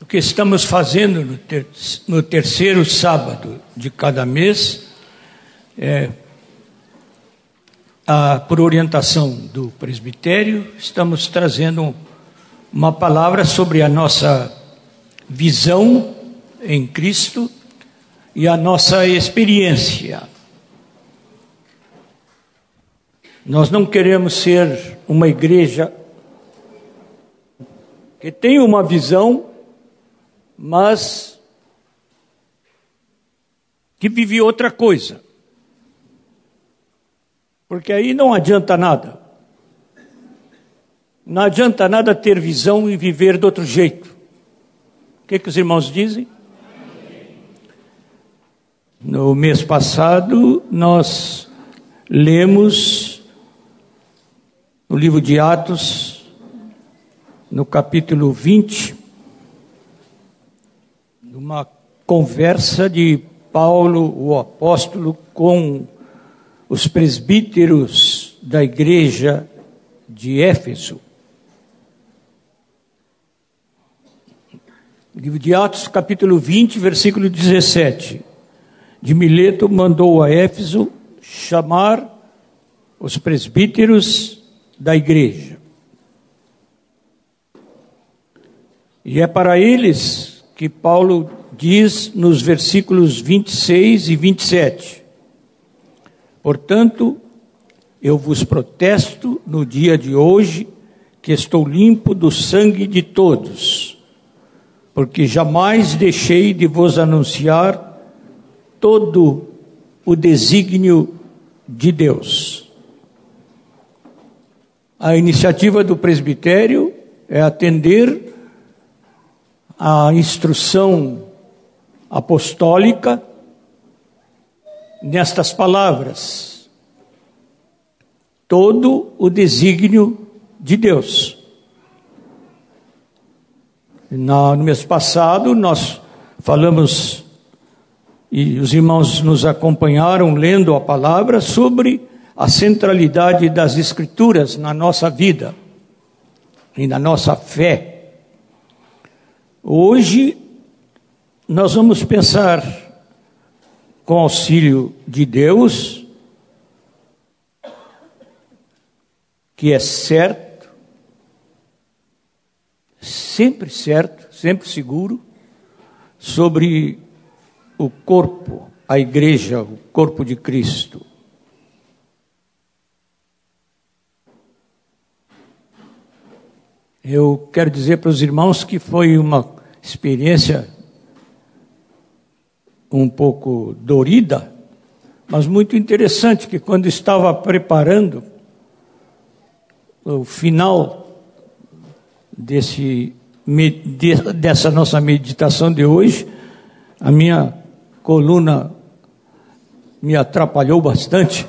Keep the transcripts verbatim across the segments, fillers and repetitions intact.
que estamos fazendo no, ter, no terceiro sábado de cada mês, é, a, por orientação do presbitério, estamos trazendo uma palavra sobre a nossa visão em Cristo e a nossa experiência. Nós não queremos ser uma igreja que tem uma visão, mas que vive outra coisa. Porque aí não adianta nada. Não adianta nada ter visão e viver de outro jeito. O que, que os irmãos dizem? No mês passado, nós lemos no livro de Atos, no capítulo vinte, uma conversa de Paulo, o apóstolo, com os presbíteros da igreja de Éfeso. Livro de Atos, capítulo vinte, versículo dezessete. De Mileto mandou a Éfeso chamar os presbíteros da igreja. E é para eles que Paulo diz nos versículos vinte e seis e vinte e sete. Portanto, eu vos protesto no dia de hoje que estou limpo do sangue de todos, porque jamais deixei de vos anunciar todo o desígnio de Deus. A iniciativa do presbitério é atender à instrução apostólica nestas palavras: todo o desígnio de Deus. No mês passado nós falamos, e os irmãos nos acompanharam lendo a palavra, sobre a centralidade das Escrituras na nossa vida e na nossa fé. Hoje nós vamos pensar, com auxílio de Deus, que é certo, sempre certo, sempre seguro, sobre o corpo, a igreja, o corpo de Cristo. Eu quero dizer para os irmãos que foi uma experiência um pouco dorida, mas muito interessante, que quando estava preparando o final desse, dessa nossa meditação de hoje, a minha coluna me atrapalhou bastante,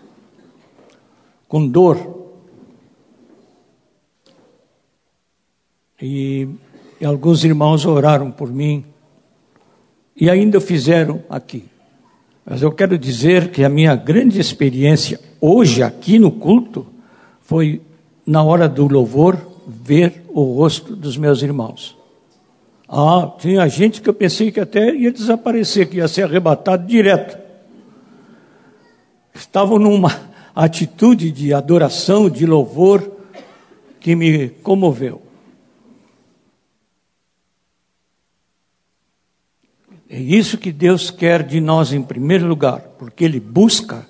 com dor. E, e alguns irmãos oraram por mim, e ainda fizeram aqui. Mas eu quero dizer que a minha grande experiência hoje aqui no culto foi, na hora do louvor, ver o rosto dos meus irmãos. Ah, tinha gente que eu pensei que até ia desaparecer, que ia ser arrebatado direto. Estavam numa atitude de adoração, de louvor, que me comoveu. É isso que Deus quer de nós em primeiro lugar, porque Ele busca.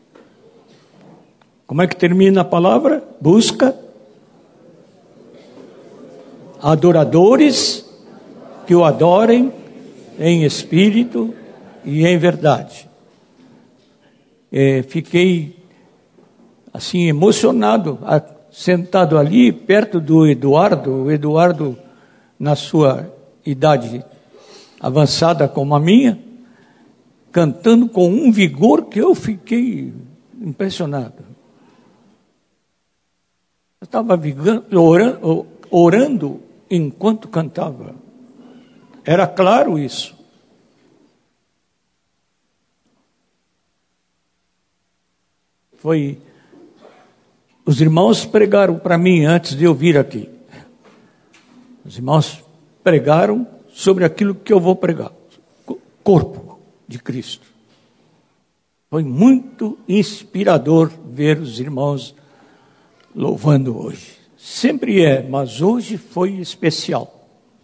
Como é que termina a palavra? Busca adoradores que o adorem em espírito e em verdade. É, fiquei assim emocionado, sentado ali perto do Eduardo, o Eduardo na sua idade avançada como a minha, cantando com um vigor que eu fiquei impressionado. Eu estava orando, orando enquanto cantava. Era claro isso. Foi, os irmãos pregaram para mim antes de eu vir aqui. Os irmãos pregaram sobre aquilo que eu vou pregar. Corpo de Cristo. Foi muito inspirador ver os irmãos louvando hoje. Sempre é, mas hoje foi especial.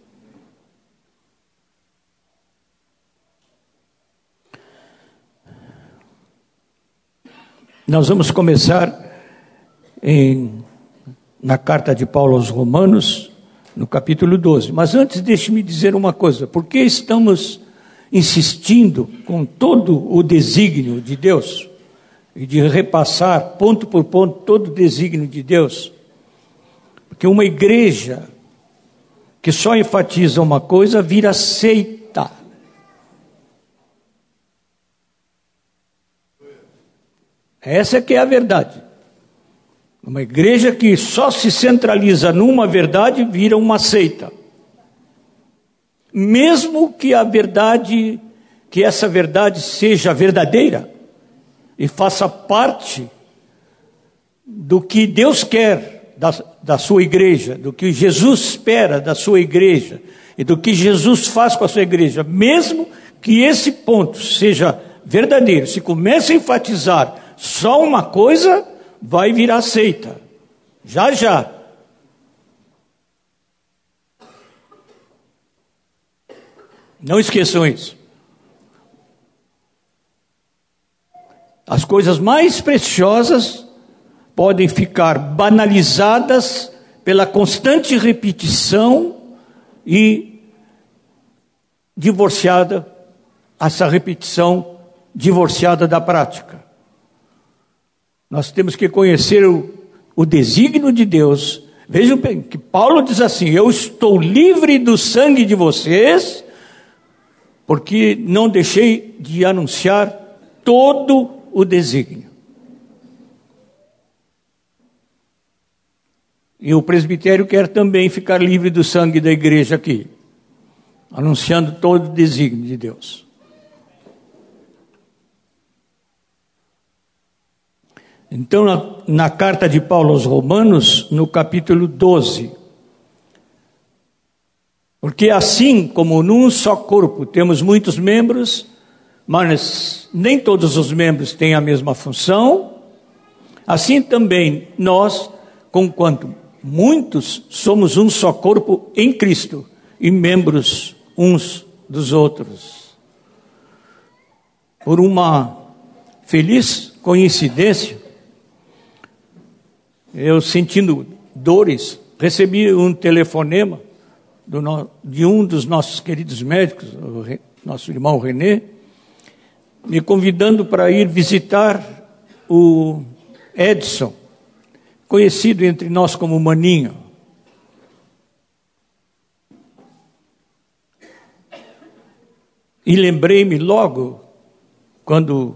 Nós vamos começar em, na carta de Paulo aos Romanos, no capítulo doze. Mas antes, deixe-me dizer uma coisa. Por que estamos insistindo com todo o desígnio de Deus e de repassar ponto por ponto todo o desígnio de Deus? Porque uma igreja que só enfatiza uma coisa vira seita. Essa que é a verdade. Uma igreja que só se centraliza numa verdade vira uma seita. Mesmo que a verdade, que essa verdade seja verdadeira e faça parte do que Deus quer da, da sua igreja, do que Jesus espera da sua igreja e do que Jesus faz com a sua igreja, mesmo que esse ponto seja verdadeiro, se começa a enfatizar só uma coisa, vai virar seita. Já, já. Não esqueçam isso. As coisas mais preciosas podem ficar banalizadas pela constante repetição e divorciada, essa repetição divorciada da prática. Nós temos que conhecer o, o desígnio de Deus. Vejam bem, que Paulo diz assim: eu estou livre do sangue de vocês, porque não deixei de anunciar todo o desígnio. E o presbitério quer também ficar livre do sangue da igreja aqui, anunciando todo o desígnio de Deus. Então, na, na carta de Paulo aos Romanos, no capítulo doze, porque assim como num só corpo temos muitos membros, mas nem todos os membros têm a mesma função, assim também nós, conquanto muitos, somos um só corpo em Cristo e membros uns dos outros. Por uma feliz coincidência, eu, sentindo dores, recebi um telefonema do no, de um dos nossos queridos médicos, o Re, nosso irmão René, me convidando para ir visitar o Edson, conhecido entre nós como Maninho. E lembrei-me logo, quando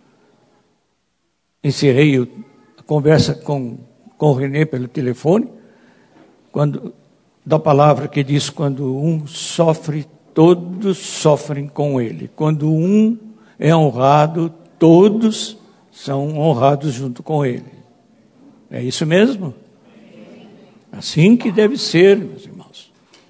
encerrei a conversa com com o René pelo telefone, quando, da palavra que diz: quando um sofre, todos sofrem com ele. Quando um é honrado, todos são honrados junto com ele. É isso mesmo? Assim que deve ser, meus irmãos.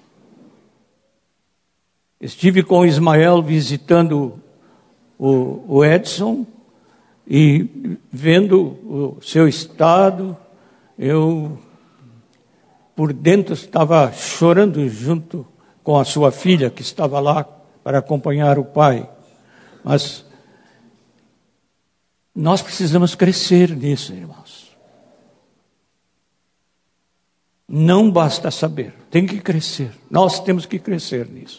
Estive com o Ismael visitando o, o Edson e vendo o seu estado. Eu, por dentro, estava chorando junto com a sua filha, que estava lá para acompanhar o pai. Mas nós precisamos crescer nisso, irmãos. Não basta saber, tem que crescer. Nós temos que crescer nisso.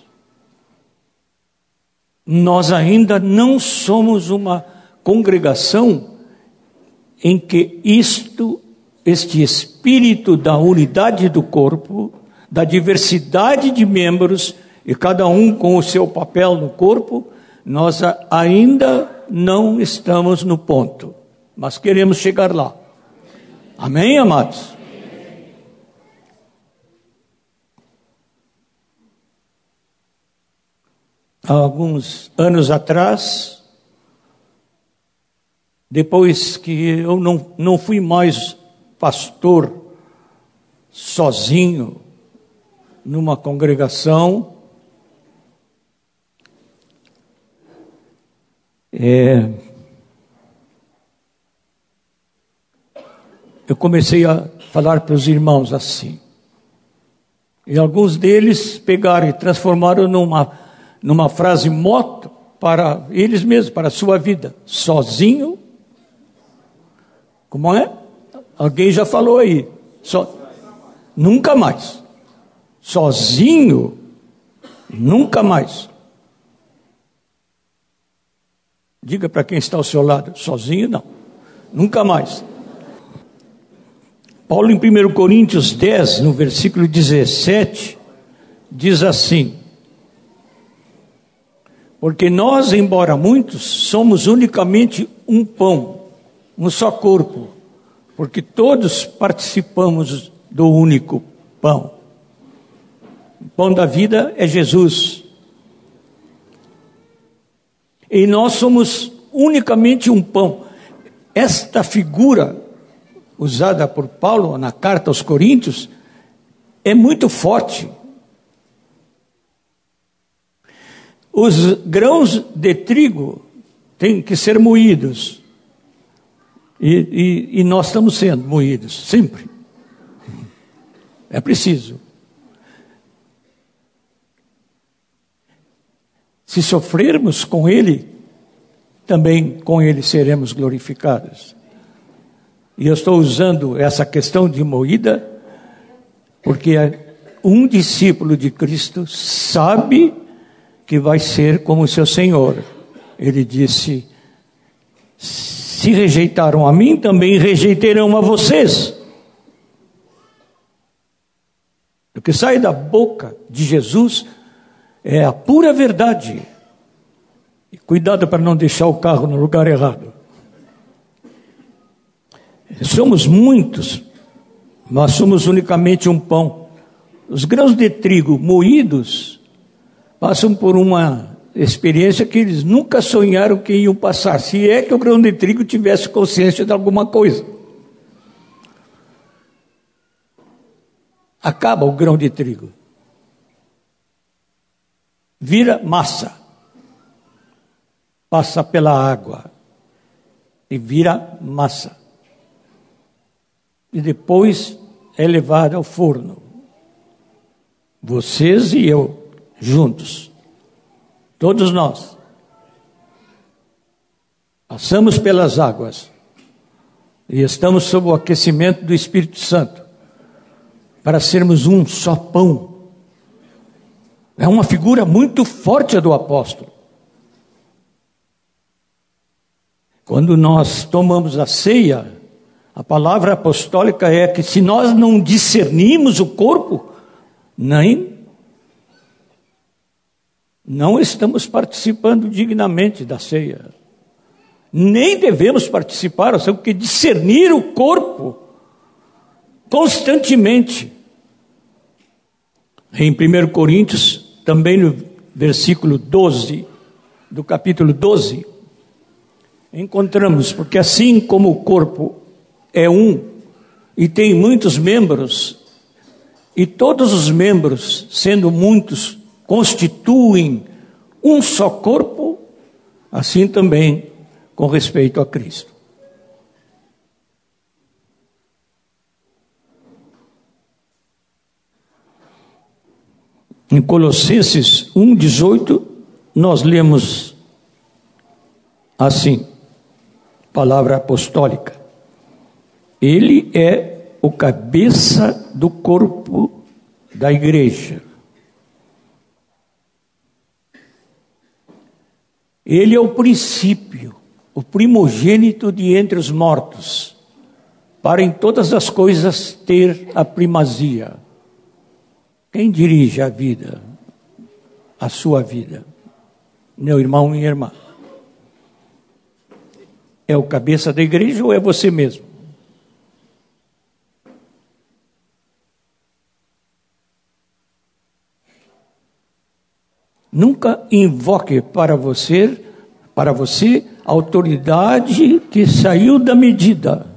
Nós ainda não somos uma congregação em que isto Este espírito da unidade do corpo, da diversidade de membros, e cada um com o seu papel no corpo, nós ainda não estamos no ponto, mas queremos chegar lá. Amém, amados? Há alguns anos atrás, depois que eu não, não fui mais pastor sozinho numa congregação, É, eu comecei a falar para os irmãos assim. E alguns deles pegaram e transformaram numa, numa frase moto para eles mesmos, para a sua vida. Sozinho. Como é? Alguém já falou aí. So, nunca mais. Sozinho, nunca mais. Diga para quem está ao seu lado, sozinho não. Nunca mais. Paulo, em primeiro Coríntios dez, no versículo dezessete, diz assim: porque nós, embora muitos, somos unicamente um pão, um só corpo, porque todos participamos do único pão. O pão da vida é Jesus. E nós somos unicamente um pão. Esta figura usada por Paulo na carta aos Coríntios é muito forte. Os grãos de trigo têm que ser moídos. E, e, e nós estamos sendo moídos, sempre. É preciso. Se sofrermos com Ele, também com Ele seremos glorificados. E eu estou usando essa questão de moída, porque um discípulo de Cristo sabe que vai ser como o seu Senhor. Ele disse: se rejeitaram a mim, também rejeitarão a vocês. O que sai da boca de Jesus é a pura verdade. E cuidado para não deixar o carro no lugar errado. Somos muitos, mas somos unicamente um pão. Os grãos de trigo moídos passam por uma experiência que eles nunca sonharam que iam passar, se é que o grão de trigo tivesse consciência de alguma coisa. Acaba o grão de trigo, vira massa, passa pela água e vira massa. E depois é levado ao forno. Vocês e eu, juntos. Todos nós. Passamos pelas águas. E estamos sob o aquecimento do Espírito Santo. Para sermos um só pão. É uma figura muito forte a do apóstolo. Quando nós tomamos a ceia, a palavra apostólica é que se nós não discernimos o corpo, nem, não estamos participando dignamente da ceia. Nem devemos participar, nós temos que discernir o corpo constantemente. Em primeiro Coríntios, também no versículo doze, do capítulo doze, encontramos, porque assim como o corpo é um e tem muitos membros, e todos os membros, sendo muitos, constituem um só corpo, assim também com respeito a Cristo. Em Colossenses um, dezoito, nós lemos assim, palavra apostólica: Ele é o cabeça do corpo da igreja. Ele é o princípio, o primogênito de entre os mortos, para em todas as coisas ter a primazia. Quem dirige a vida, a sua vida? Meu irmão, minha irmã. É o cabeça da igreja ou é você mesmo? Nunca invoque para você, para você, a autoridade que saiu da medida.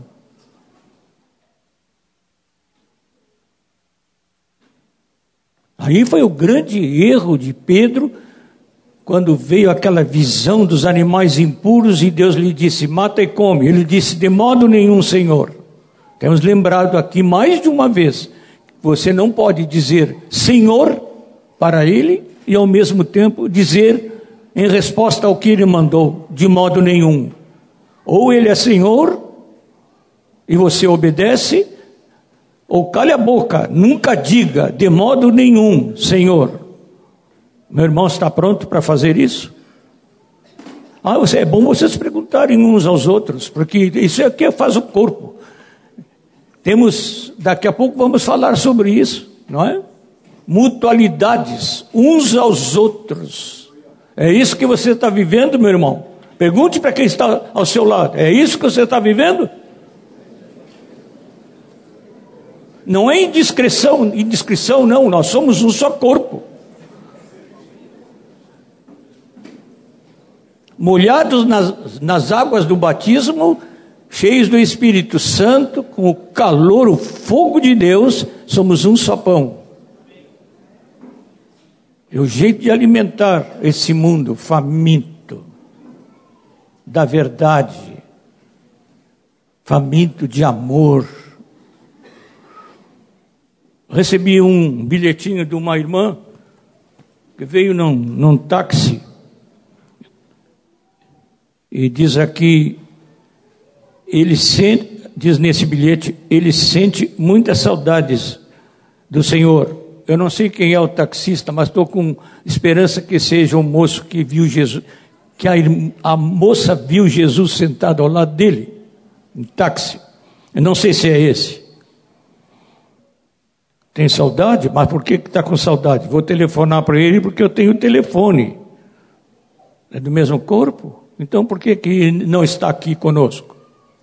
Aí foi o grande erro de Pedro, quando veio aquela visão dos animais impuros e Deus lhe disse, mata e come. Ele disse, de modo nenhum, Senhor. Temos lembrado aqui mais de uma vez, você não pode dizer Senhor para ele e ao mesmo tempo dizer em resposta ao que ele mandou, de modo nenhum. Ou ele é Senhor e você obedece, ou cale a boca, nunca diga de modo nenhum Senhor. Meu irmão está pronto para fazer isso? Ah, é bom vocês perguntarem uns aos outros, porque isso é o que faz o corpo. Temos, daqui a pouco vamos falar sobre isso, não é? Mutualidades, uns aos outros. É isso que você está vivendo, meu irmão? Pergunte para quem está ao seu lado, é isso que você está vivendo? Não é indiscrição, indiscrição não, nós somos um só corpo. Molhados nas, nas águas do batismo, cheios do Espírito Santo, com o calor, o fogo de Deus, somos um só pão. É o jeito de alimentar esse mundo faminto da verdade, faminto de amor. Recebi um bilhetinho de uma irmã que veio num, num táxi e diz aqui, ele sente, diz nesse bilhete, ele sente muitas saudades do Senhor. Eu não sei quem é o taxista, mas estou com esperança que seja o moço que viu Jesus, que a, a moça viu Jesus sentado ao lado dele, no táxi. Eu não sei se é esse. Tem saudade? Mas por que está com saudade? Vou telefonar para ele porque eu tenho telefone. É do mesmo corpo? Então por que, que não está aqui conosco?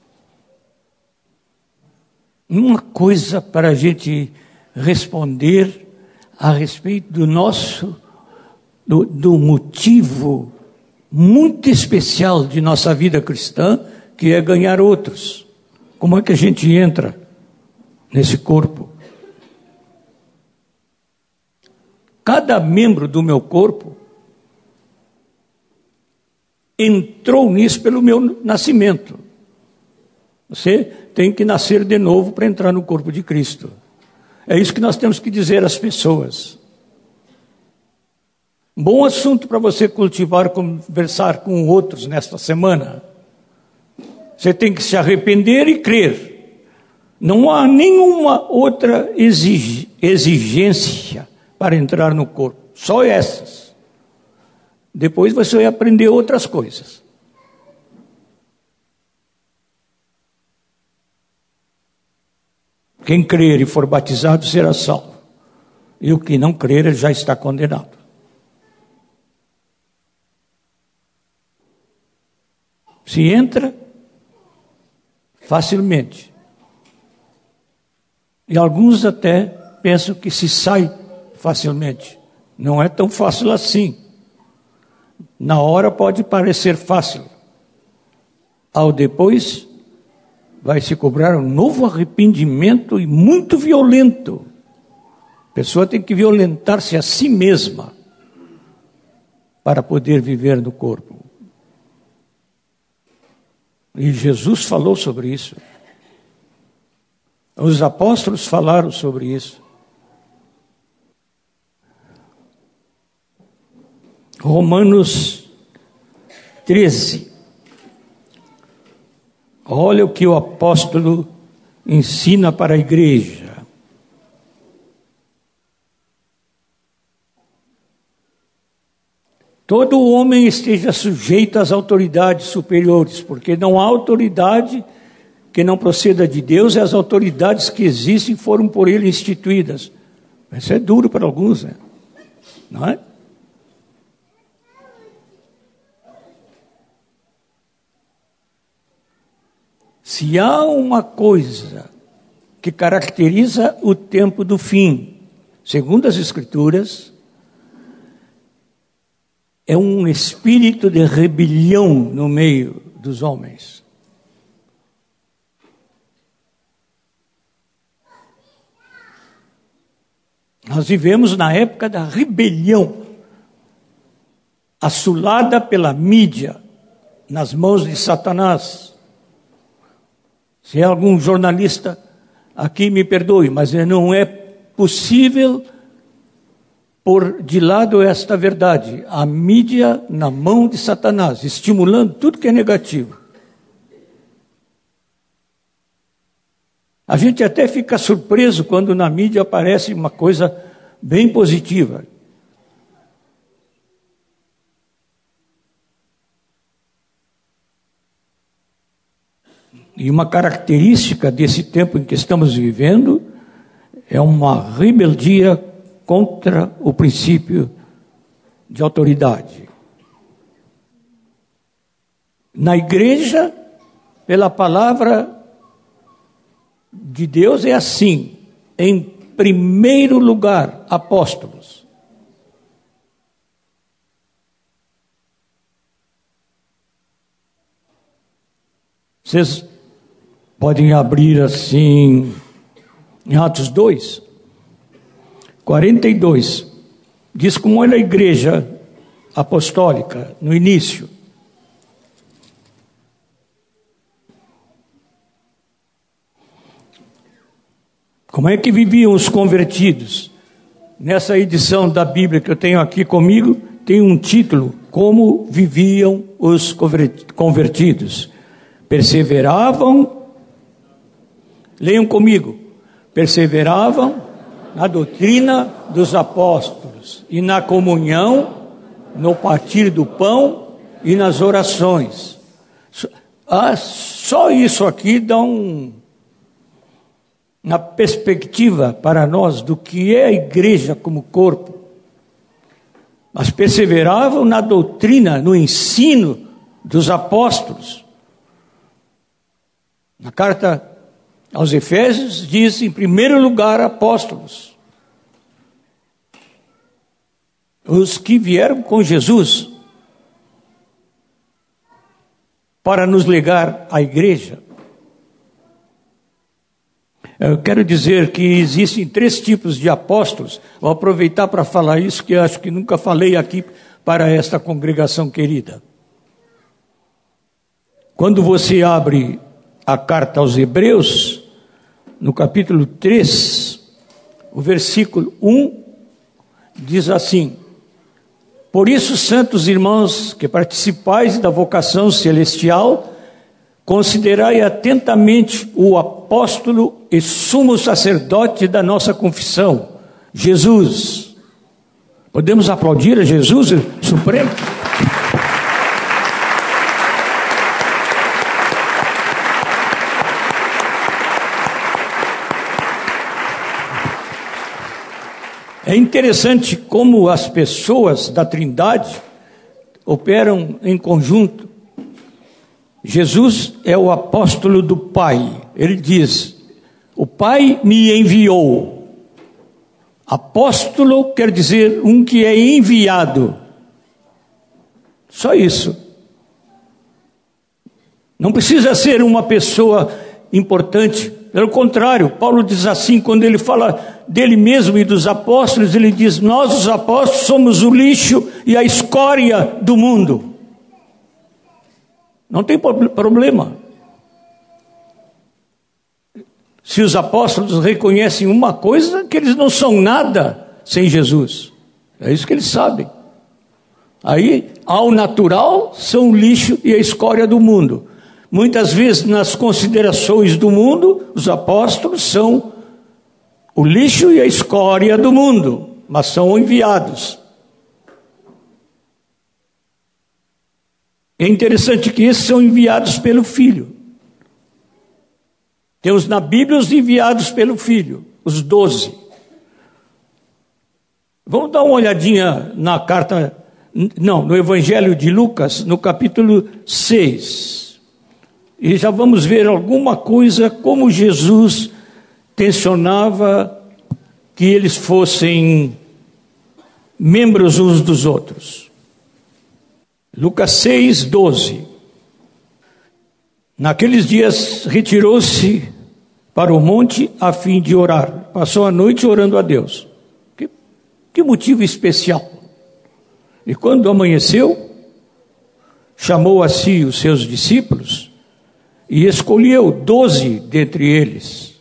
Uma coisa para a gente responder a respeito do nosso, do, do motivo muito especial de nossa vida cristã, que é ganhar outros. Como é que a gente entra nesse corpo? Cada membro do meu corpo entrou nisso pelo meu nascimento. Você tem que nascer de novo para entrar no corpo de Cristo. É isso que nós temos que dizer às pessoas. Bom assunto para você cultivar, conversar com outros nesta semana. Você tem que se arrepender e crer. Não há nenhuma outra exig- exigência para entrar no corpo. Só essas. Depois você vai aprender outras coisas. Quem crer e for batizado será salvo. E o que não crer já está condenado. Se entra facilmente. E alguns até pensam que se sai facilmente. Não é tão fácil assim. Na hora pode parecer fácil. Ao depois, vai se cobrar um novo arrependimento e muito violento. A pessoa tem que violentar-se a si mesma para poder viver no corpo. E Jesus falou sobre isso. Os apóstolos falaram sobre isso. Romanos treze. Olha o que o apóstolo ensina para a igreja. Todo homem esteja sujeito às autoridades superiores, porque não há autoridade que não proceda de Deus, e as autoridades que existem foram por ele instituídas. Isso é duro para alguns, né? Não é? Se há uma coisa que caracteriza o tempo do fim, segundo as Escrituras, é um espírito de rebelião no meio dos homens. Nós vivemos na época da rebelião. assolada pela mídia, nas mãos de Satanás. Se é algum jornalista aqui, me perdoe, mas não é possível pôr de lado esta verdade. A mídia na mão de Satanás, estimulando tudo que é negativo. A gente até fica surpreso quando na mídia aparece uma coisa bem positiva. E uma característica desse tempo em que estamos vivendo é uma rebeldia contra o princípio de autoridade. Na igreja, pela palavra de Deus é assim: em primeiro lugar, apóstolos. Vocês podem abrir assim em Atos dois, quarenta e dois, diz como era a igreja apostólica no início. Como é que viviam os convertidos? Nessa edição da Bíblia que eu tenho aqui comigo, tem um título: Como viviam os convertidos. Perseveravam, leiam comigo, perseveravam na doutrina dos apóstolos e na comunhão, no partir do pão e nas orações. Ah, só isso aqui dá um, uma perspectiva para nós do que é a igreja como corpo. Mas perseveravam na doutrina, no ensino dos apóstolos. Na carta aos Efésios diz, em primeiro lugar, apóstolos. Os que vieram com Jesus para nos legar à igreja. Eu quero dizer que existem três tipos de apóstolos. Vou aproveitar para falar isso, que eu acho que nunca falei aqui para esta congregação querida. Quando você abre a carta aos Hebreus, no capítulo três, o versículo um, diz assim: Por isso, santos irmãos, que participais da vocação celestial, considerai atentamente o apóstolo e sumo sacerdote da nossa confissão, Jesus. Podemos aplaudir a Jesus Supremo? É interessante como as pessoas da Trindade operam em conjunto. Jesus é o apóstolo do Pai. Ele diz: o Pai me enviou. Apóstolo quer dizer um que é enviado. Só isso. Não precisa ser uma pessoa importante. Pelo contrário, Paulo diz assim, quando ele fala dele mesmo e dos apóstolos, ele diz: nós os apóstolos somos o lixo e a escória do mundo. Não tem problema. Se os apóstolos reconhecem uma coisa, que eles não são nada sem Jesus. É isso que eles sabem. Aí, ao natural, são o lixo e a escória do mundo. Muitas vezes, nas considerações do mundo, os apóstolos são o lixo e a escória do mundo, mas são enviados. É interessante que esses são enviados pelo Filho. Temos na Bíblia os enviados pelo Filho, os doze. Vamos dar uma olhadinha na carta, não, no Evangelho de Lucas, no capítulo seis. E já vamos ver alguma coisa como Jesus tensionava que eles fossem membros uns dos outros. Lucas seis, doze. Naqueles dias retirou-se para o monte a fim de orar. Passou a noite orando a Deus. Que, que motivo especial. E quando amanheceu, chamou a si os seus discípulos e escolheu doze dentre eles,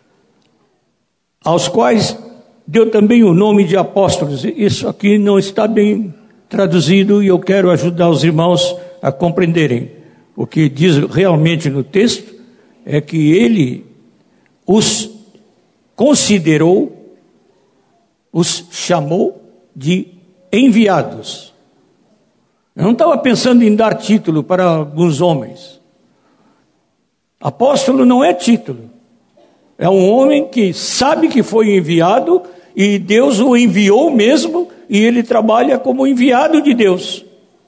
aos quais deu também o nome de apóstolos. Isso aqui não está bem traduzido e eu quero ajudar os irmãos a compreenderem. O que diz realmente no texto é que ele os considerou, os chamou de enviados. Eu não estava pensando em dar título para alguns homens. Apóstolo não é título. É um homem que sabe que foi enviado e Deus o enviou mesmo e ele trabalha como enviado de Deus.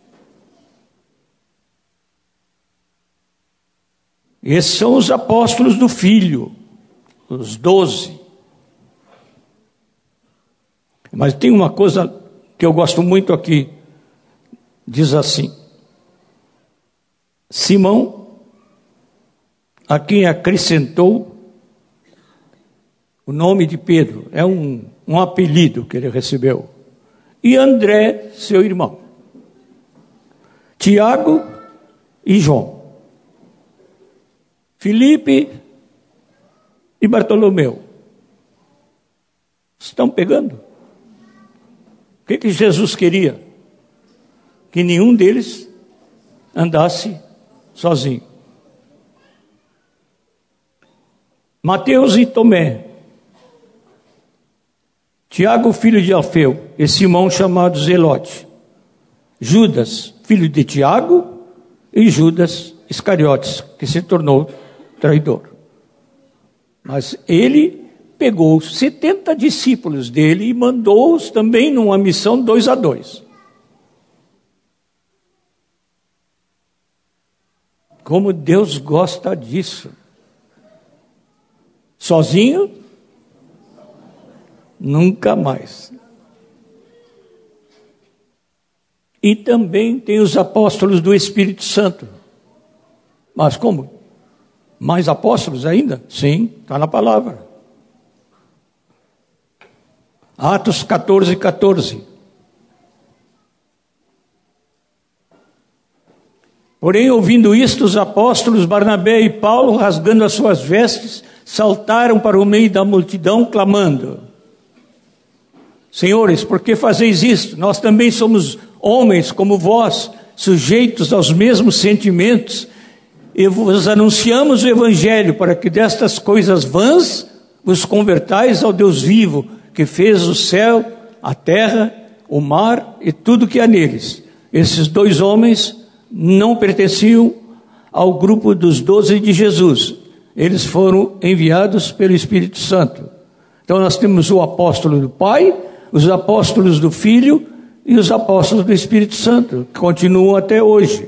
Esses são os apóstolos do Filho, os doze. Mas tem uma coisa que eu gosto muito aqui. Diz assim: Simão, a quem acrescentou o nome de Pedro, é um, um apelido que ele recebeu, e André, seu irmão, Tiago e João, Filipe e Bartolomeu. Estão pegando? O que, que Jesus queria? Que nenhum deles andasse sozinho. Mateus e Tomé, Tiago, filho de Alfeu, e Simão, chamado Zelote, Judas, filho de Tiago, e Judas Iscariotes, que se tornou traidor. Mas ele pegou setenta discípulos dele e mandou-os também numa missão dois a dois. Como Deus gosta disso. Sozinho? Nunca mais. E também tem os apóstolos do Espírito Santo. Mas como? Mais apóstolos ainda? Sim, está na palavra. Atos catorze, catorze. Porém, ouvindo isto, os apóstolos Barnabé e Paulo, rasgando as suas vestes, saltaram para o meio da multidão, clamando: Senhores, por que fazeis isto? Nós também somos homens como vós, sujeitos aos mesmos sentimentos, e vos anunciamos o Evangelho, para que destas coisas vãs vos convertais ao Deus vivo, que fez o céu, a terra, o mar e tudo que há neles. Esses dois homens não pertenciam ao grupo dos doze de Jesus. Eles foram enviados pelo Espírito Santo. Então nós temos o apóstolo do Pai, os apóstolos do Filho e os apóstolos do Espírito Santo, que continuam até hoje.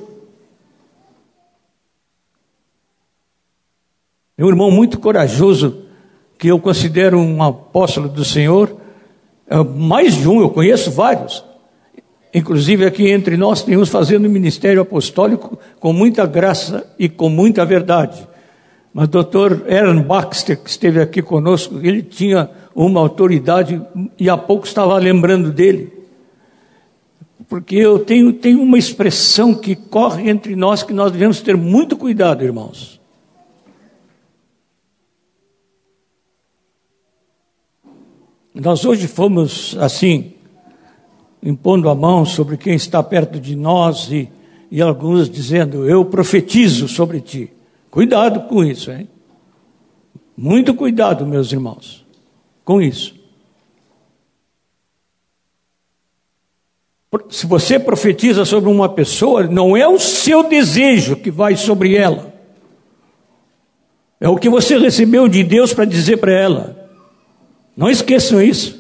Meu irmão muito corajoso, que eu considero um apóstolo do Senhor, mais de um, eu conheço vários. Inclusive aqui entre nós temos fazendo ministério apostólico com muita graça e com muita verdade. Mas o doutor Aaron Baxter, que esteve aqui conosco, ele tinha uma autoridade e há pouco estava lembrando dele. Porque eu tenho, tenho uma expressão que corre entre nós que nós devemos ter muito cuidado, irmãos. Nós hoje fomos assim, impondo a mão sobre quem está perto de nós e, e alguns dizendo: eu profetizo sobre ti. Cuidado com isso, hein? Muito cuidado, meus irmãos, com isso. Se você profetiza sobre uma pessoa, não é o seu desejo que vai sobre ela. É o que você recebeu de Deus para dizer para ela. Não esqueçam isso.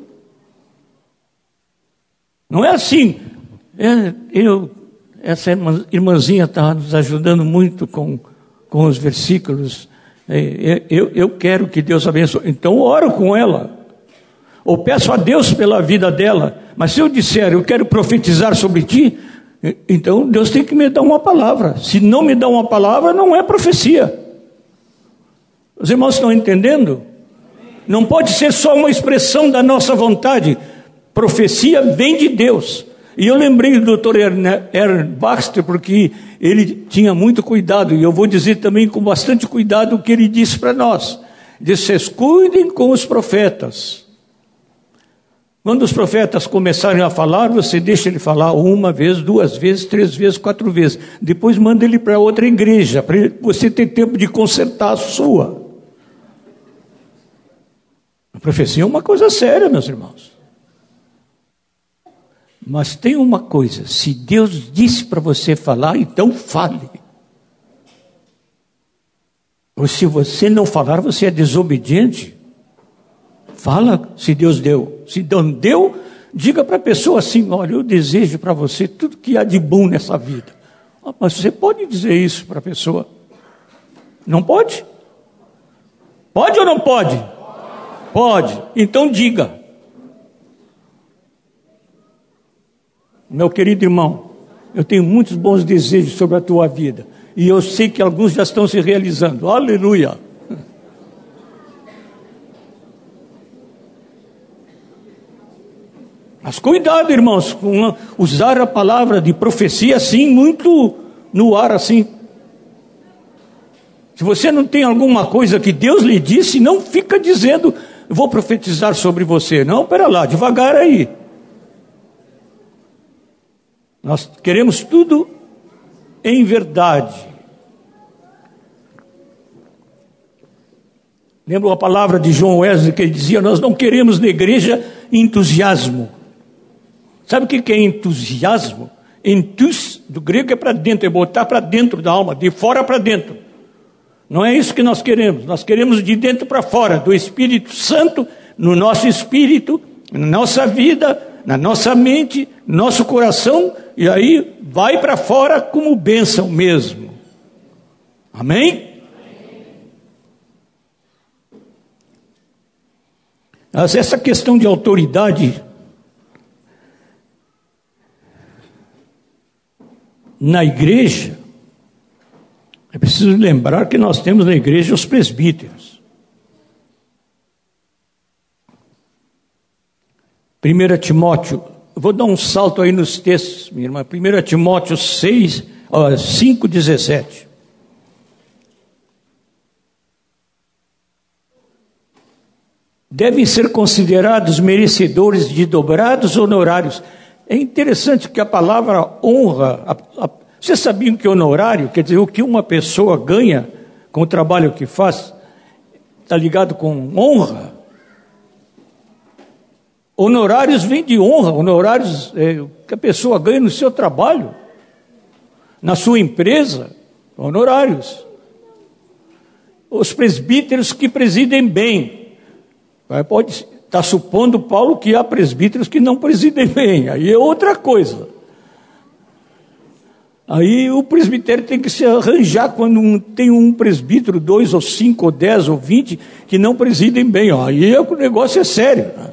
Não é assim. É, eu, essa irmã, irmãzinha está nos ajudando muito com, com os versículos. É, eu, eu quero que Deus abençoe. Então oro com ela. Ou peço a Deus pela vida dela. Mas se eu disser, eu quero profetizar sobre ti, então Deus tem que me dar uma palavra. Se não me dá uma palavra, não é profecia. Os irmãos estão entendendo? Não pode ser só uma expressão da nossa vontade. Profecia vem de Deus. E eu lembrei do doutor Ernest Baxter, porque ele tinha muito cuidado, e eu vou dizer também com bastante cuidado o que ele disse para nós. Ele disse: vocês cuidem com os profetas. Quando os profetas começarem a falar, você deixa ele falar uma vez, duas vezes, três vezes, quatro vezes. Depois manda ele para outra igreja, para você ter tempo de consertar a sua. A profecia é uma coisa séria, meus irmãos. Mas tem uma coisa: se Deus disse para você falar, então fale. Ou se você não falar, você é desobediente. Fala se Deus deu. Se não deu, diga para a pessoa assim: olha, eu desejo para você tudo que há de bom nessa vida. Ah, mas você pode dizer isso para a pessoa? Não pode? Pode ou não pode? Pode. Então diga. Meu querido irmão, eu tenho muitos bons desejos sobre a tua vida. E eu sei que alguns já estão se realizando. Aleluia. Mas cuidado, irmãos, com usar a palavra de profecia assim, muito no ar assim. Se você não tem alguma coisa que Deus lhe disse, não fica dizendo: vou profetizar sobre você. Não, pera lá, devagar aí. Nós queremos tudo em verdade. Lembra a palavra de John Wesley que ele dizia: nós não queremos na igreja entusiasmo. Sabe o que é entusiasmo? Entus, do grego, é para dentro, é botar para dentro da alma, de fora para dentro. Não é isso que nós queremos. Nós queremos de dentro para fora, do Espírito Santo, no nosso espírito, na nossa vida, na nossa mente, no nosso coração, e aí vai para fora como bênção mesmo. Amém? Mas essa questão de autoridade na igreja, é preciso lembrar que nós temos na igreja os presbíteros. primeiro Timóteo, eu vou dar um salto aí nos textos, minha irmã. primeiro Timóteo seis, cinco, dezessete. Devem ser considerados merecedores de dobrados honorários. É interessante que a palavra honra, a, a, vocês sabiam que honorário, quer dizer, o que uma pessoa ganha com o trabalho que faz, está ligado com honra? Honorários vêm de honra, honorários é, que a pessoa ganha no seu trabalho, na sua empresa, honorários. Os presbíteros que presidem bem, pode estar supondo Paulo que há presbíteros que não presidem bem, aí é outra coisa. Aí o presbitério tem que se arranjar quando um, tem um presbítero, dois ou cinco ou dez ou vinte que não presidem bem, ó. Aí o negócio é sério, né?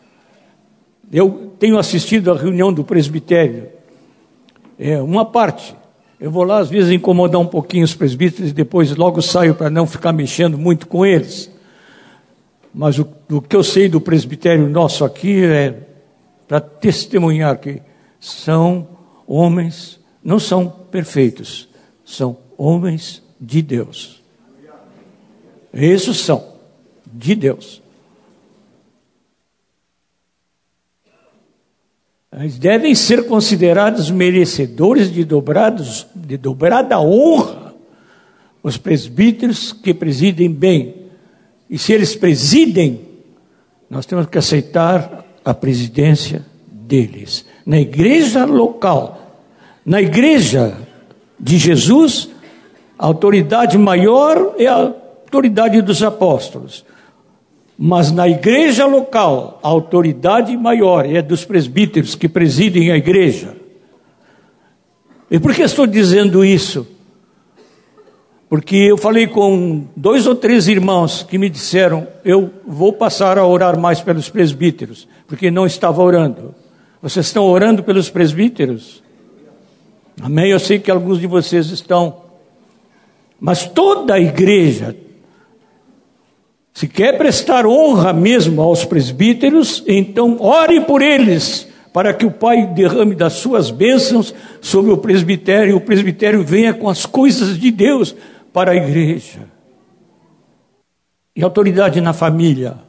Eu tenho assistido à reunião do presbitério, é uma parte. Eu vou lá às vezes incomodar um pouquinho os presbíteros e depois logo saio para não ficar mexendo muito com eles. Mas o, o que eu sei do presbitério nosso aqui é para testemunhar que são homens, não são perfeitos, são homens de Deus. Esses são de Deus. Eles devem ser considerados merecedores de, dobrados, de dobrada honra, os presbíteros que presidem bem. E se eles presidem, nós temos que aceitar a presidência deles. Na igreja local, na igreja de Jesus, a autoridade maior é a autoridade dos apóstolos. Mas na igreja local, a autoridade maior é dos presbíteros que presidem a igreja. E por que estou dizendo isso? Porque eu falei com dois ou três irmãos que me disseram: eu vou passar a orar mais pelos presbíteros, porque não estava orando. Vocês estão orando pelos presbíteros? Amém? Eu sei que alguns de vocês estão. Mas toda a igreja, se quer prestar honra mesmo aos presbíteros, então ore por eles, para que o Pai derrame das suas bênçãos sobre o presbitério, e o presbitério venha com as coisas de Deus para a igreja. E autoridade na família.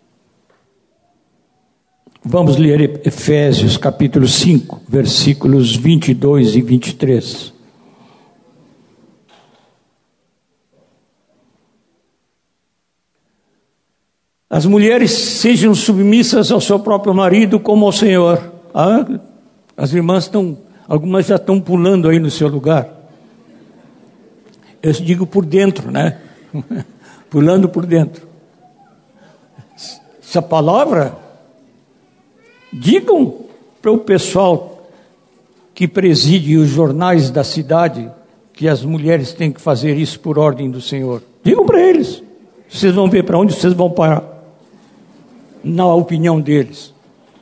Vamos ler Efésios capítulo cinco, versículos vinte e dois e vinte e três. As mulheres sejam submissas ao seu próprio marido como ao Senhor. Ah, as irmãs estão, algumas já estão pulando aí no seu lugar. Eu digo por dentro, né? Pulando por dentro. Essa palavra, digam para o pessoal que preside os jornais da cidade que as mulheres têm que fazer isso por ordem do Senhor. Digam para eles. Vocês vão ver para onde vocês vão parar. Na opinião deles.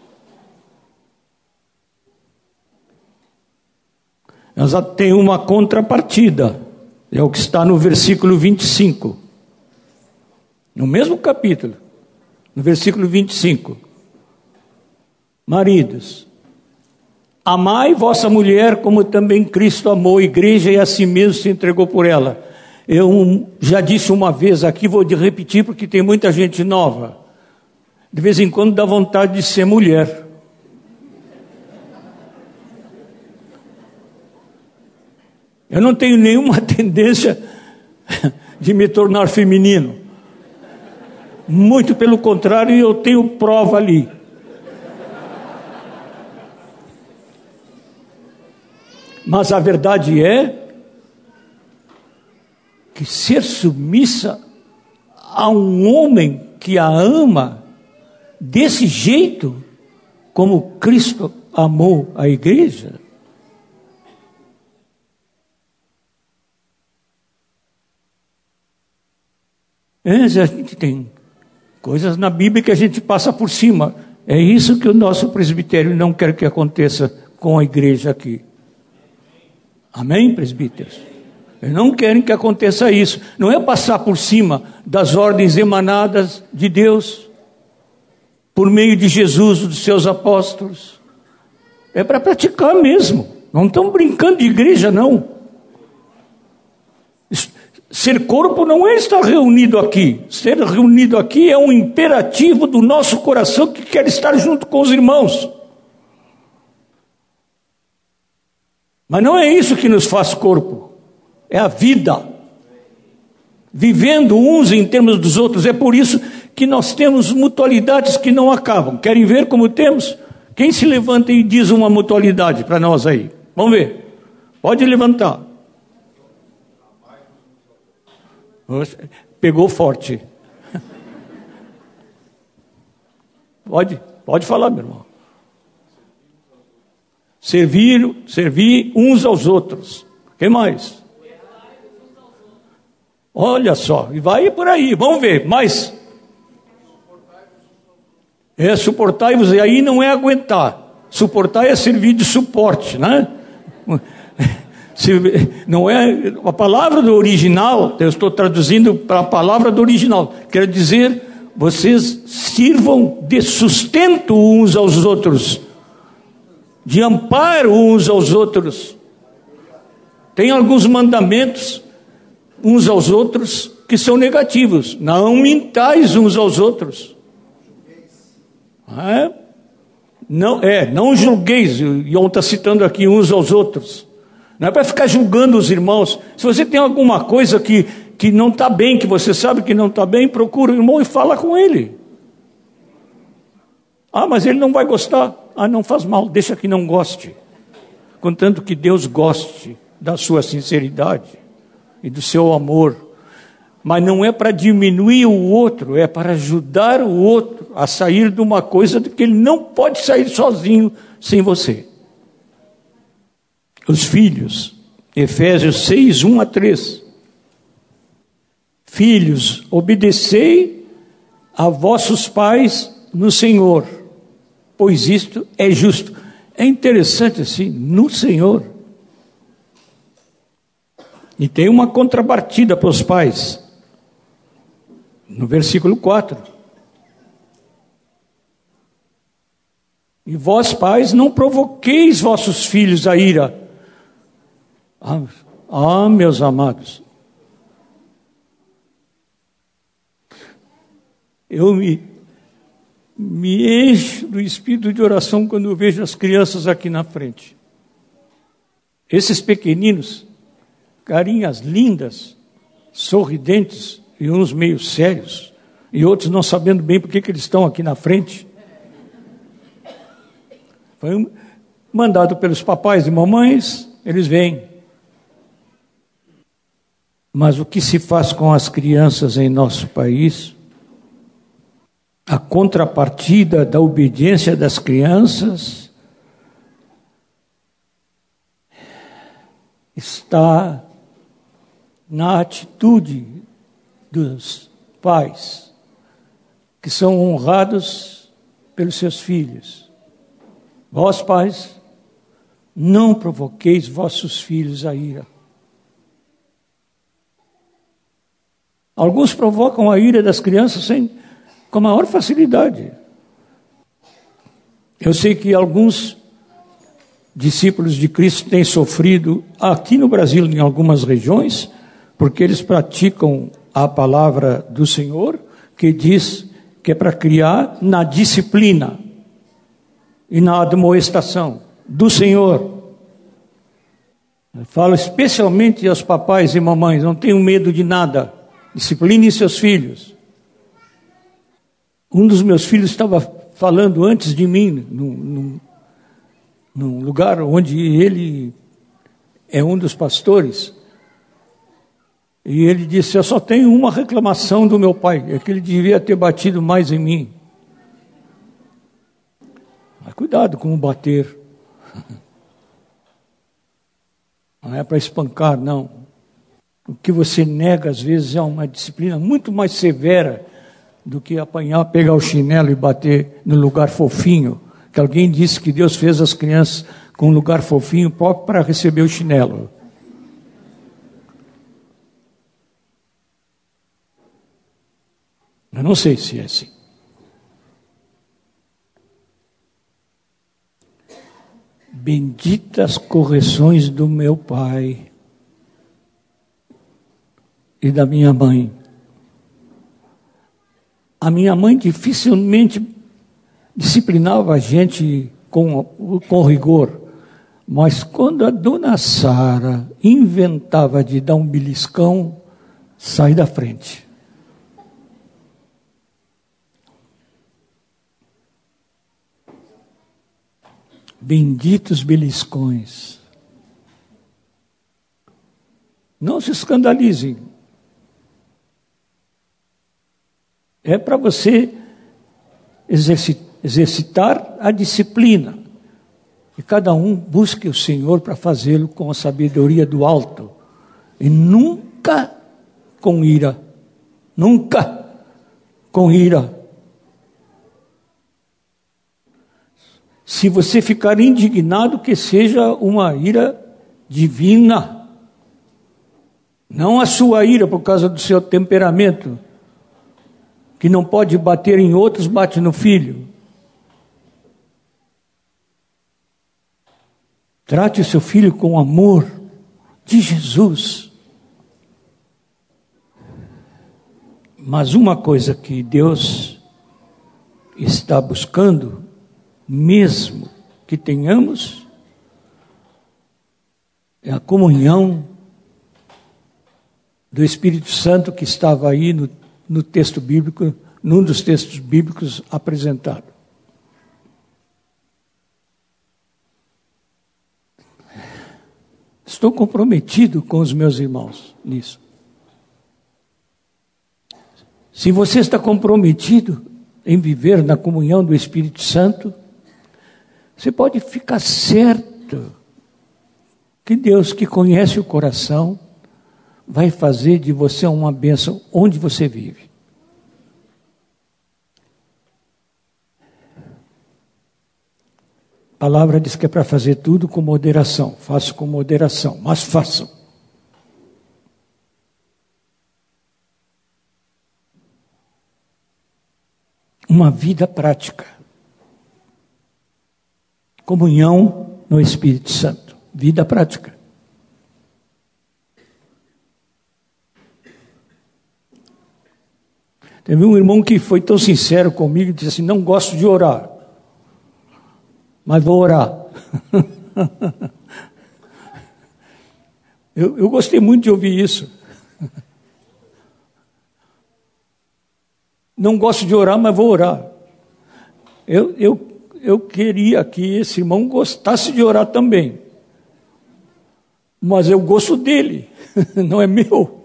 Mas tem uma contrapartida. É o que está no versículo vinte e cinco. No mesmo capítulo. No versículo vinte e cinco. Maridos, amai vossa mulher como também Cristo amou a igreja e a si mesmo se entregou por ela. Eu já disse uma vez aqui, vou repetir porque tem muita gente nova. De vez em quando dá vontade de ser mulher. Eu não tenho nenhuma tendência de me tornar feminino. Muito pelo contrário, eu tenho prova ali. Mas a verdade é que ser submissa a um homem que a ama desse jeito, como Cristo amou a igreja, é, a gente tem coisas na Bíblia que a gente passa por cima. É isso que o nosso presbitério não quer que aconteça com a igreja aqui. Amém, presbíteros? Eles não querem que aconteça isso. Não é passar por cima das ordens emanadas de Deus, por meio de Jesus, dos seus apóstolos. É para praticar mesmo. Não estamos brincando de igreja, não. Ser corpo não é estar reunido aqui. Ser reunido aqui é um imperativo do nosso coração que quer estar junto com os irmãos. Mas não é isso que nos faz corpo. É a vida. Vivendo uns em termos dos outros. É por isso que nós temos mutualidades que não acabam. Querem ver como temos? Quem se levanta e diz uma mutualidade para nós aí? Vamos ver. Pode levantar. Pegou forte. Pode, pode falar, meu irmão. Servir, servir uns aos outros. O que mais? Olha só, e vai por aí, vamos ver, mais. É suportar-vos, e aí não é aguentar. Suportar é servir de suporte, né? Não é a palavra do original, eu estou traduzindo para a palavra do original. Quer dizer, vocês sirvam de sustento uns aos outros, de amparo uns aos outros. Tem alguns mandamentos uns aos outros que são negativos. Não mintais uns aos outros. É? Não, é, não julgueis. Ion está citando aqui uns aos outros. Não é para ficar julgando os irmãos. Se você tem alguma coisa que, que não está bem, que você sabe que não está bem, procura o irmão e fala com ele. Ah, mas ele não vai gostar. Ah, não faz mal, deixa que não goste. Contanto que Deus goste da sua sinceridade e do seu amor. Mas não é para diminuir o outro, é para ajudar o outro a sair de uma coisa que ele não pode sair sozinho sem você. Os filhos, Efésios seis, um a três. Filhos, obedecei a vossos pais no Senhor, pois isto é justo. É interessante assim, no Senhor. E tem uma contrapartida para os pais. No versículo quatro. E vós, pais, não provoqueis vossos filhos a ira. Ah, ah, meus amados, eu me, me encho do espírito de oração quando eu vejo as crianças aqui na frente. Esses pequeninos, carinhas lindas, sorridentes, e uns meio sérios, e outros não sabendo bem por que eles estão aqui na frente. Foi mandado pelos papais e mamães, eles vêm. Mas o que se faz com as crianças em nosso país, a contrapartida da obediência das crianças, está na atitude dos pais, que são honrados pelos seus filhos. Vós, pais, não provoqueis vossos filhos a ira. Alguns provocam a ira das crianças sem, com a maior facilidade. Eu sei que alguns discípulos de Cristo têm sofrido aqui no Brasil, em algumas regiões, porque eles praticam a palavra do Senhor, que diz que é para criar na disciplina e na admoestação do Senhor. Eu falo especialmente aos papais e mamães, não tenham medo de nada, disciplinem seus filhos. Um dos meus filhos estava falando antes de mim, num, num, num lugar onde ele é um dos pastores, e ele disse: eu só tenho uma reclamação do meu pai, é que ele devia ter batido mais em mim. Mas cuidado com o bater. Não é para espancar, não. O que você nega, às vezes, é uma disciplina muito mais severa do que apanhar, pegar o chinelo e bater no lugar fofinho. Que alguém disse que Deus fez as crianças com um lugar fofinho próprio para receber o chinelo. Eu não sei se é assim. Benditas correções do meu pai e da minha mãe. A minha mãe dificilmente disciplinava a gente com, com rigor, mas quando a dona Sara inventava de dar um beliscão, sai da frente. Benditos beliscões. Não se escandalizem. É para você exercitar a disciplina. E cada um busque o Senhor para fazê-lo com a sabedoria do alto. E nunca com ira. Nunca com ira. Se você ficar indignado, que seja uma ira divina. Não a sua ira por causa do seu temperamento, que não pode bater em outros, bate no filho. Trate o seu filho com amor de Jesus. Mas uma coisa que Deus está buscando, mesmo que tenhamos, é a comunhão do Espírito Santo que estava aí no, no texto bíblico, num dos textos bíblicos apresentado. Estou comprometido com os meus irmãos nisso. Se você está comprometido em viver na comunhão do Espírito Santo, você pode ficar certo que Deus, que conhece o coração, vai fazer de você uma bênção onde você vive. A palavra diz que é para fazer tudo com moderação. Faço com moderação, mas façam. Uma vida prática. comunhão no Espírito Santo, vida prática. Teve um irmão que foi tão sincero comigo e disse assim: não gosto de orar, mas vou orar. eu, eu gostei muito de ouvir isso. Não gosto de orar, mas vou orar. Eu, eu, eu queria que esse irmão gostasse de orar também. Mas eu gosto dele, não é meu.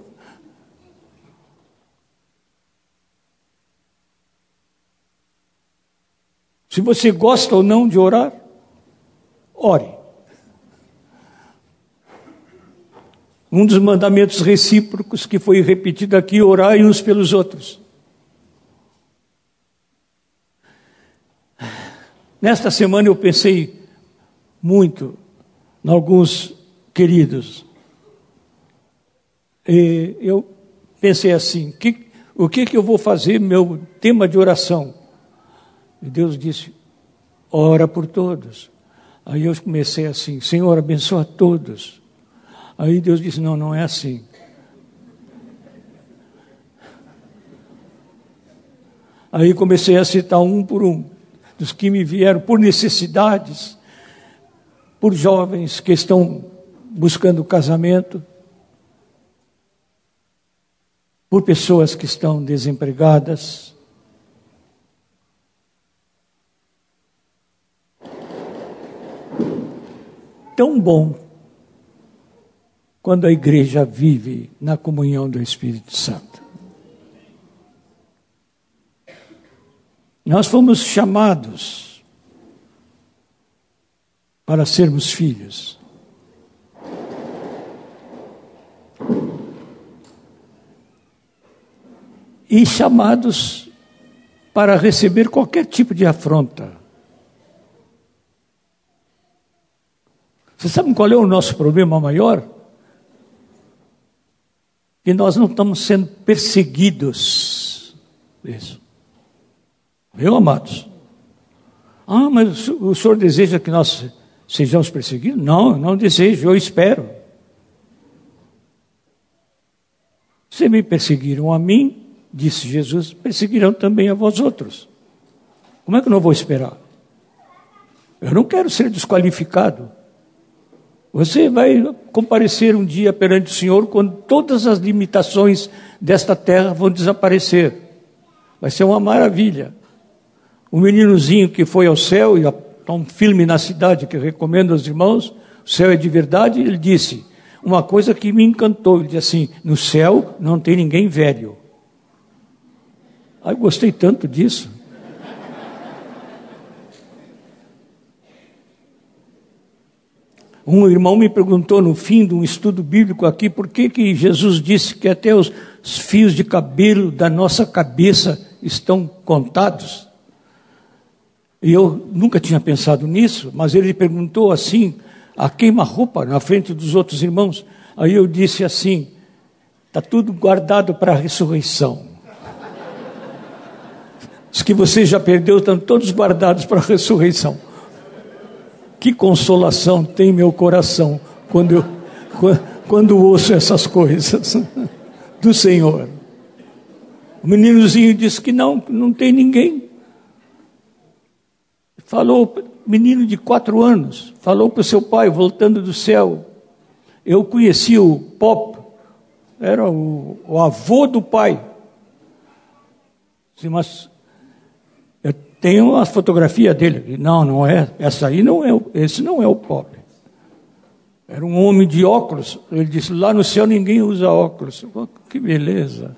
Se você gosta ou não de orar, ore. Um dos mandamentos recíprocos que foi repetido aqui: orai uns pelos outros. Nesta semana eu pensei muito em alguns queridos. E eu pensei assim: que, o que, que eu vou fazer, meu tema de oração? E Deus disse: ora por todos. Aí eu comecei assim: Senhor, abençoa todos. Aí Deus disse: não, não é assim. Aí comecei a citar um por um, dos que me vieram por necessidades, por jovens que estão buscando casamento, por pessoas que estão desempregadas. Tão bom quando a igreja vive na comunhão do Espírito Santo. Nós fomos chamados para sermos filhos. E chamados para receber qualquer tipo de afronta. Você sabe qual é o nosso problema maior? Que nós não estamos sendo perseguidos. Isso. Viu, amados? Ah, mas o senhor deseja que nós sejamos perseguidos? Não, não desejo, eu espero. Se me perseguiram a mim, disse Jesus, perseguirão também a vós outros. Como é que eu não vou esperar? Eu não quero ser desqualificado. Você vai comparecer um dia perante o Senhor quando todas as limitações desta terra vão desaparecer. Vai ser uma maravilha. O meninozinho que foi ao céu, e há um filme na cidade que eu recomendo aos irmãos, O Céu é de Verdade, ele disse uma coisa que me encantou. Ele disse assim: no céu não tem ninguém velho. Ah, eu gostei tanto disso. Um irmão me perguntou no fim de um estudo bíblico aqui, por que que Jesus disse que até os fios de cabelo da nossa cabeça estão contados? E eu nunca tinha pensado nisso, mas ele perguntou assim, a queima-roupa na frente dos outros irmãos. Aí eu disse assim: está tudo guardado para a ressurreição. Os que você já perdeu estão todos guardados para a ressurreição. Que consolação tem meu coração quando eu quando ouço essas coisas do Senhor. O meninozinho disse que não, não tem ninguém. Falou, menino de quatro anos, falou para o seu pai, voltando do céu. Eu conheci o Pop, era o, o avô do pai. Disse, mas eu tenho a fotografia dele. Não, não é, essa aí não é, esse não é o Pop. Era um homem de óculos. Ele disse, lá no céu ninguém usa óculos. Oh, que beleza.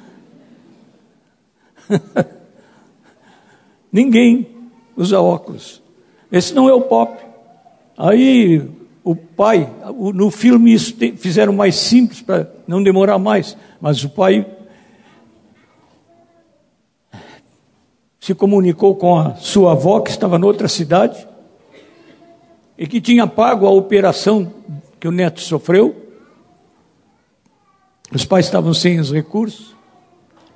Ninguém usa óculos. Esse não é o Pop. Aí o pai, no filme isso fizeram mais simples para não demorar mais, mas o pai se comunicou com a sua avó, que estava noutra cidade, e que tinha pago a operação que o neto sofreu. Os pais estavam sem os recursos.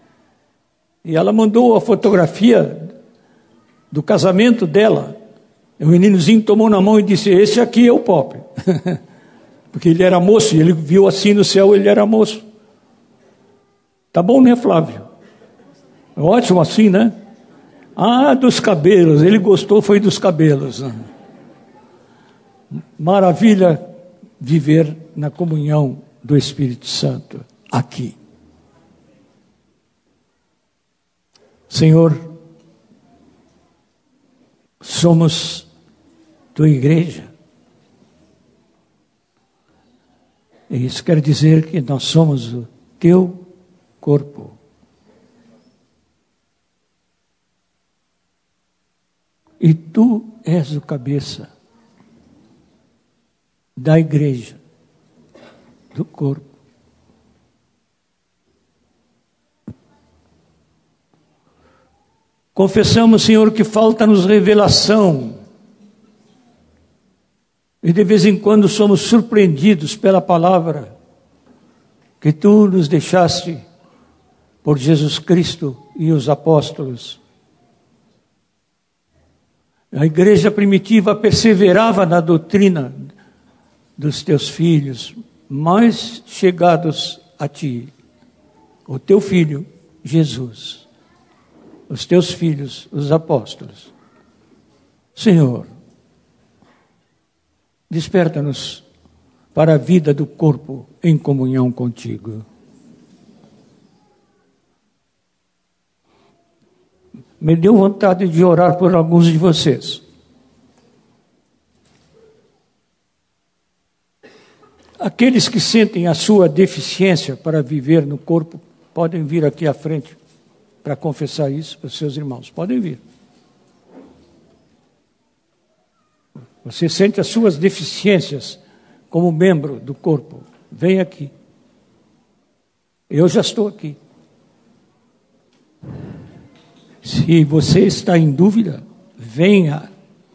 E ela mandou a fotografia do casamento dela O meninozinho tomou na mão e disse: esse aqui é o Pop. Porque ele era moço, e ele viu assim no céu, ele era moço. Tá bom, né, Flávio? Ótimo assim, né? Ah, dos cabelos, ele gostou, foi dos cabelos. Maravilha viver na comunhão do Espírito Santo aqui. Senhor, somos tua igreja. E isso quer dizer que nós somos o teu corpo. E tu és o cabeça da igreja, do corpo. Confessamos, Senhor, que falta-nos revelação. E de vez em quando somos surpreendidos pela palavra que tu nos deixaste por Jesus Cristo e os apóstolos. A igreja primitiva perseverava na doutrina dos teus filhos, mais chegados a ti, o teu filho Jesus, os teus filhos, os apóstolos. Senhor, desperta-nos para a vida do corpo em comunhão contigo. Me deu vontade de orar por alguns de vocês. Aqueles que sentem a sua deficiência para viver no corpo, podem vir aqui à frente para confessar isso para os seus irmãos. Podem vir. Você sente as suas deficiências como membro do corpo. Vem aqui. Eu já estou aqui. Se você está em dúvida, venha.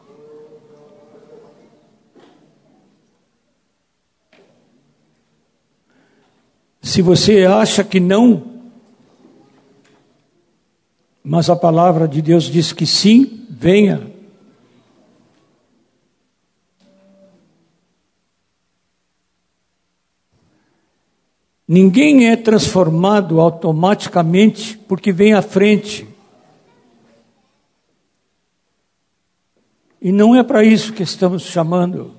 Se você acha que não, mas a palavra de Deus diz que sim, venha. Ninguém é transformado automaticamente porque vem à frente. E não é para isso que estamos chamando.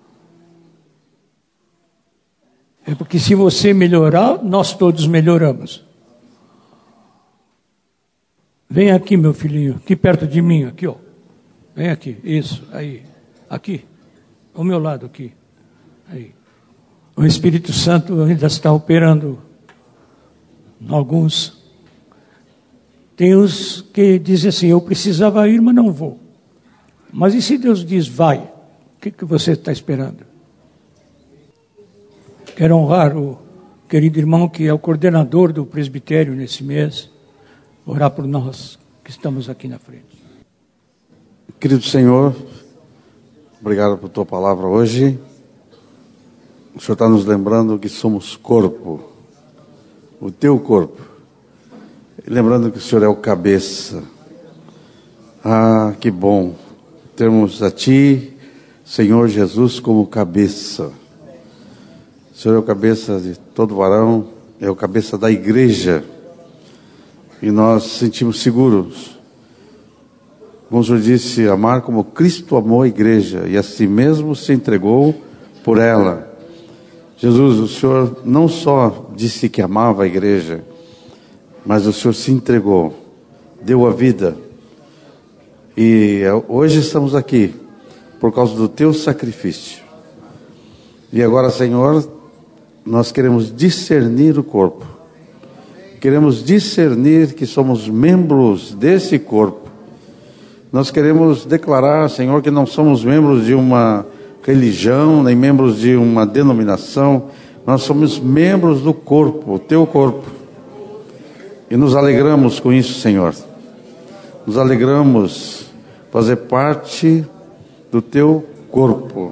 É porque se você melhorar, nós todos melhoramos. Vem aqui, meu filhinho, aqui perto de mim, aqui, ó. Vem aqui, isso, aí. Aqui, ao meu lado aqui. Aí. O Espírito Santo ainda está operando alguns. Tem os que dizem assim, eu precisava ir, mas não vou. Mas e se Deus diz, vai? O que, que você está esperando? Quero honrar o querido irmão que é o coordenador do presbitério nesse mês. Orar por nós que estamos aqui na frente. Querido Senhor, obrigado por tua palavra hoje. O Senhor está nos lembrando que somos corpo, o teu corpo. E lembrando que o Senhor é o cabeça. Ah, que bom termos a Ti, Senhor Jesus, como cabeça. O Senhor é o cabeça de todo varão, é o cabeça da igreja. E nós nos sentimos seguros. Como o Senhor disse, amar como Cristo amou a igreja e a si mesmo se entregou por ela. Jesus, o Senhor não só disse que amava a igreja, mas o Senhor se entregou, deu a vida. E hoje estamos aqui por causa do teu sacrifício. E agora, Senhor, nós queremos discernir o corpo. Queremos discernir que somos membros desse corpo. Nós queremos declarar, Senhor, que não somos membros de uma religião, nem membros de uma denominação. Nós somos membros do corpo, o teu corpo. E nos alegramos com isso, Senhor. Nos alegramos fazer parte do teu corpo.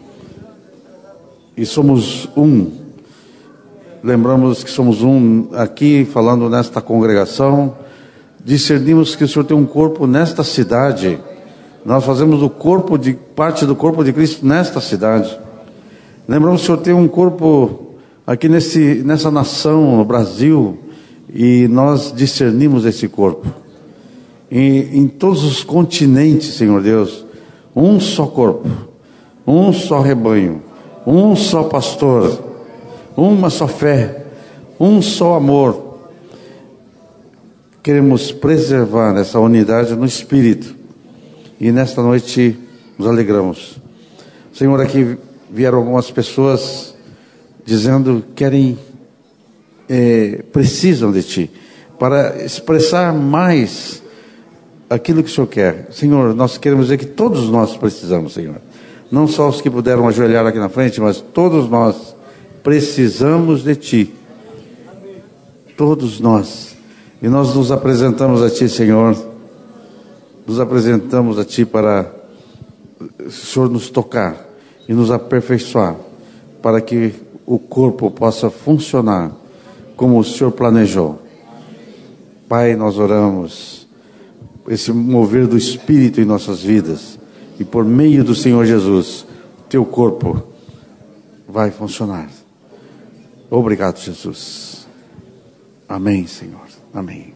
E somos um. Lembramos que somos um aqui, falando nesta congregação. Discernimos que o Senhor tem um corpo nesta cidade, Nós fazemos o corpo de, parte do corpo de Cristo nesta cidade. Lembramos que o Senhor tem um corpo aqui nesse, nessa nação, no Brasil, e nós discernimos esse corpo. E, em todos os continentes, Senhor Deus, um só corpo, um só rebanho, um só pastor, uma só fé, um só amor. Queremos preservar essa unidade no Espírito. E nesta noite nos alegramos. Senhor, aqui vieram algumas pessoas dizendo que querem, é, precisam de Ti, para expressar mais aquilo que o Senhor quer. Senhor, nós queremos dizer que todos nós precisamos, Senhor. Não só os que puderam ajoelhar aqui na frente, mas todos nós precisamos de Ti. Todos nós. E nós nos apresentamos a Ti, Senhor. Nos apresentamos a Ti para o Senhor nos tocar e nos aperfeiçoar, para que o corpo possa funcionar como o Senhor planejou. Pai, nós oramos esse mover do Espírito em nossas vidas, e por meio do Senhor Jesus, Teu corpo vai funcionar. Obrigado, Jesus. Amém, Senhor. Amém.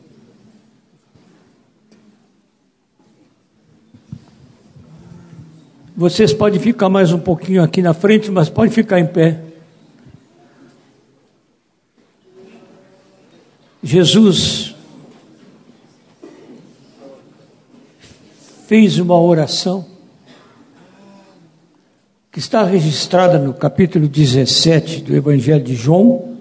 Vocês podem ficar mais um pouquinho aqui na frente, mas podem ficar em pé. Jesus fez uma oração que está registrada no capítulo dezessete do Evangelho de João,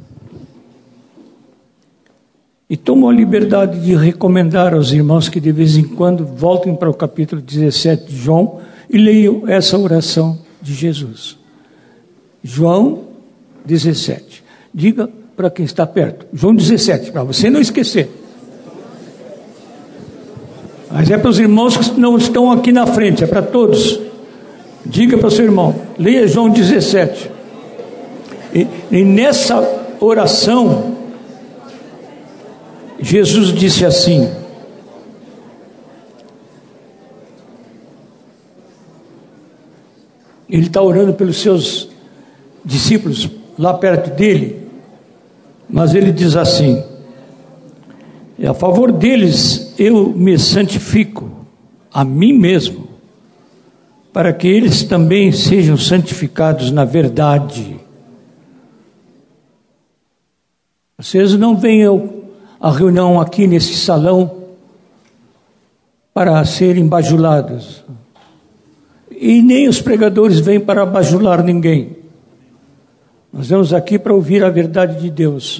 e tomo a liberdade de recomendar aos irmãos que de vez em quando voltem para o capítulo dezessete de João e leiam essa oração de Jesus. João dezessete. Diga para quem está perto. João dezessete, para você não esquecer. Mas é para os irmãos que não estão aqui na frente, é para todos. Diga para o seu irmão, leia João dezessete. E, e nessa oração, Jesus disse assim: ele está orando pelos seus discípulos lá perto dele, mas ele diz assim: a favor deles eu me santifico a mim mesmo, para que eles também sejam santificados na verdade. Vocês não venham à reunião aqui nesse salão para serem bajulados, e nem os pregadores vêm para bajular ninguém. Nós vamos aqui para ouvir a verdade de Deus.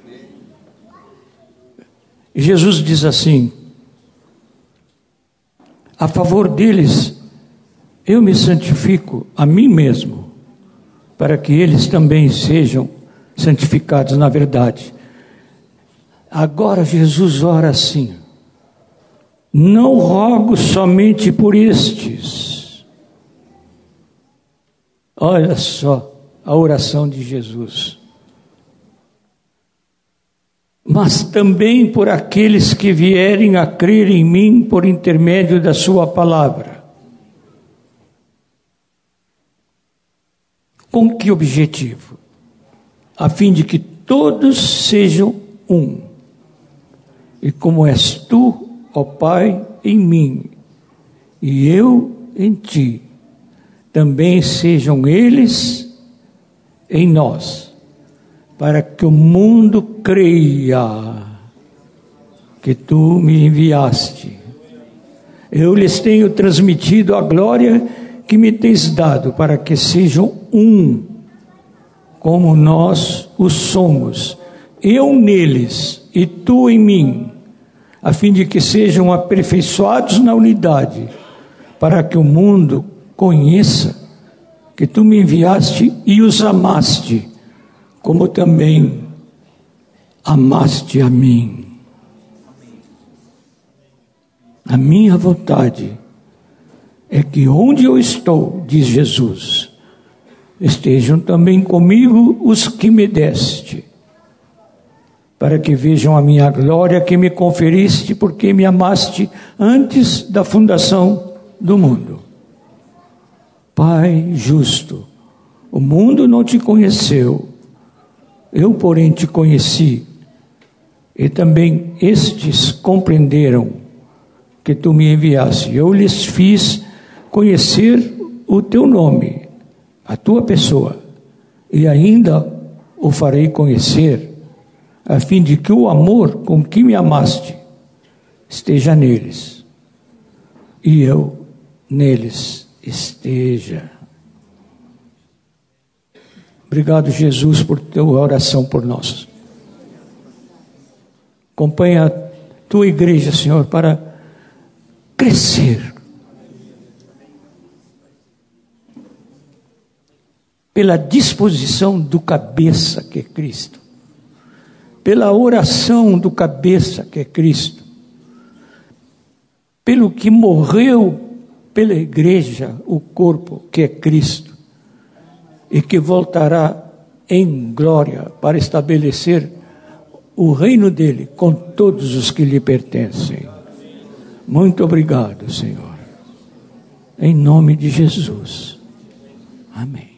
E Jesus diz assim: a favor deles eu me santifico a mim mesmo, para que eles também sejam santificados na verdade. Agora Jesus ora assim: não rogo somente por estes. Olha só a oração de Jesus. Mas também por aqueles que vierem a crer em mim por intermédio da sua palavra. Com que objetivo? A fim de que todos sejam um. E como és tu, ó Pai, em mim, e eu em ti, também sejam eles em nós, para que o mundo creia que tu me enviaste. Eu lhes tenho transmitido a glória que me tens dado, para que sejam um, como nós o somos, eu neles e tu em mim, a fim de que sejam aperfeiçoados na unidade, para que o mundo conheça que tu me enviaste e os amaste, como também amaste a mim. A minha vontade é que onde eu estou, diz Jesus, estejam também comigo os que me deste, para que vejam a minha glória que me conferiste, porque me amaste antes da fundação do mundo. Pai justo, o mundo não te conheceu, eu, porém, te conheci, e também estes compreenderam que tu me enviaste. Eu lhes fiz conhecer o teu nome, a tua pessoa, e ainda o farei conhecer, a fim de que o amor com que me amaste esteja neles, e eu neles esteja. Obrigado, Jesus, por tua oração por nós. Acompanha a tua igreja, Senhor, para crescer pela disposição do cabeça que é Cristo, pela oração do cabeça que é Cristo, pelo que morreu pela igreja, o corpo que é Cristo, e que voltará em glória para estabelecer o reino dele com todos os que lhe pertencem. Muito obrigado, Senhor. Em nome de Jesus. Amém.